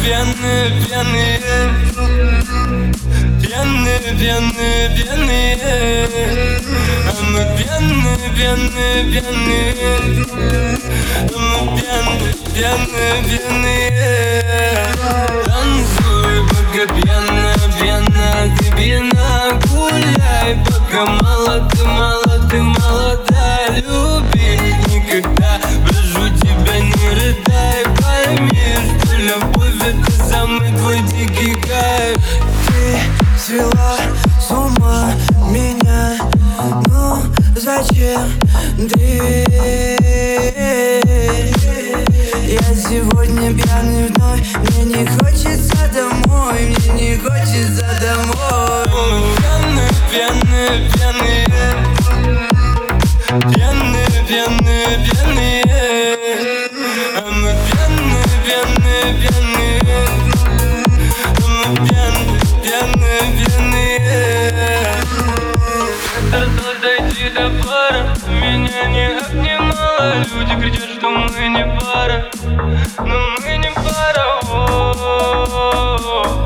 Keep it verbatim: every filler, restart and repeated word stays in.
пьяные, пьяные, пьяные, пьяные, пьяные, а мы пьяные, пьяные, пьяные, а мы пьяные, пьяные, пьяные. Танцуй, пока пьяна, пьяна, ты пьяна, гуляй, пока мало, ты мало, ты молода, люби никогда, прошу тебя, не рыдай, пойми, что любовь это самый твой дикий кайф. Ты свела с ума меня, ну зачем ты? Я сегодня пьяный вновь, мне не хочется домой, мне не хочется домой. Пьяные, пьяные, пьяные, пьяные, пьяные, пьяные, а мы пьяные, пьяные, пьяные, а мы пьяные, пьяные, пьяные. Пришлось дойти до пара, меня не обнимало, люди кричат, что мы не пара, но мы не пара. О-о-о-о.